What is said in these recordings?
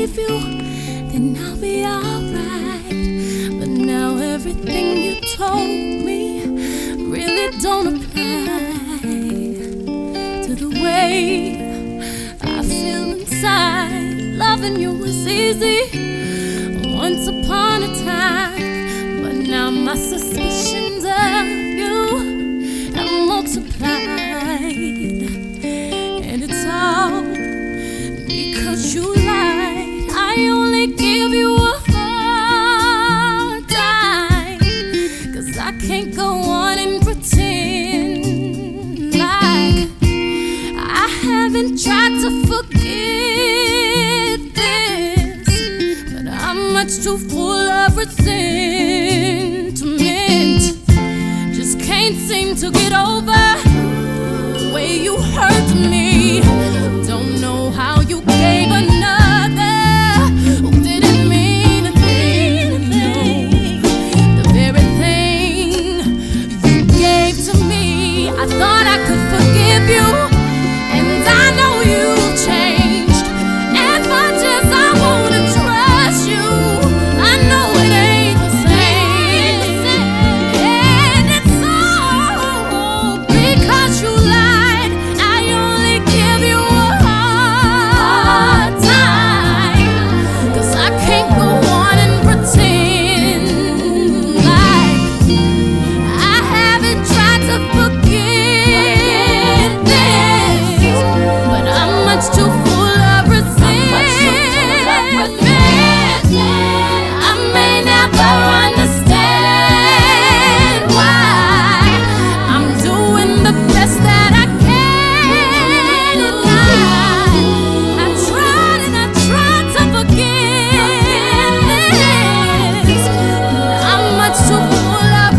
forgive you, then I'll be alright. But now everything you told me really don't apply to the way I feel inside. Loving you was easy once upon a time, but now my suspicions of you have multiplied. And it's all because you lied. I only give you a hard time, 'cause I can't go on and pretend like I haven't tried to forget this. But I'm much too full of resentment. Just can't seem to get over the way you hurt me. Don't know how you gave another who didn't mean a thing. No, the very thing you gave to me, I thought I could forgive you, and I know you've changed. As much as I wanna trust you, I know it ain't the same. And it's all because you lied. I only give you a hard time, 'cause I can't go on and pretend like I haven't tried to forget this. But I'm much too full of resentment. I may never understand why I'm doing the best that I can. And I tried and I tried to forget this. I'm much too full of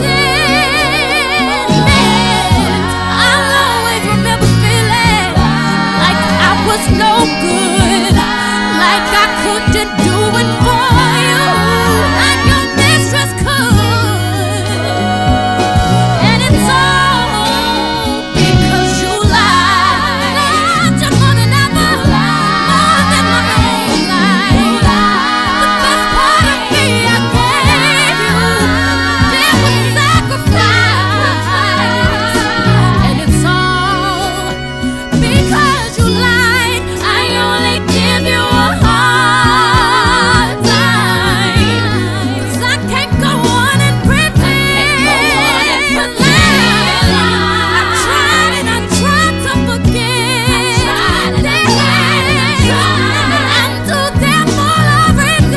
resentment. I'll always remember feeling like I was no good, like I couldn't do it for you, like your mistress could. And it's all because you lied. Loved you more than ever, more than my whole life. The best part of me I gave you, there was sacrifice. And it's all because you lied. I only give you a hard time, 'cause I can't go on and pretend. I tried and I tried to forget. I'm too damn full of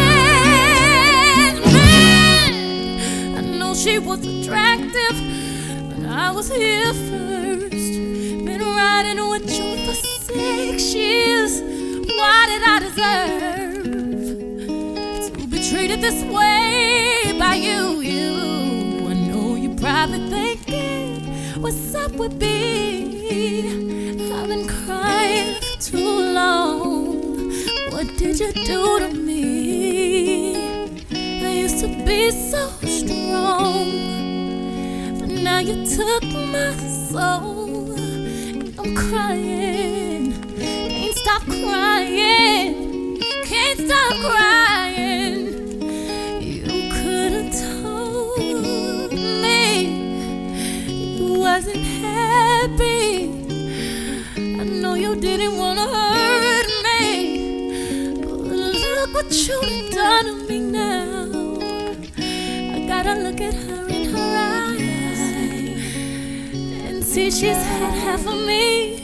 resentment. I know she was attractive, but I was here first. Been riding with you for 6 years. Why did I deserve to be treated this way by you? I know you're probably thinking, what's up with me? I've been crying for too long. What did you do to me? I used to be so strong, but now you took my soul. I'm crying, can't stop crying, can't stop crying. You could have told me you wasn't happy. I know you didn't want to hurt me, but look what you done to me now. I gotta look at her in her eyes and see she's had half of me.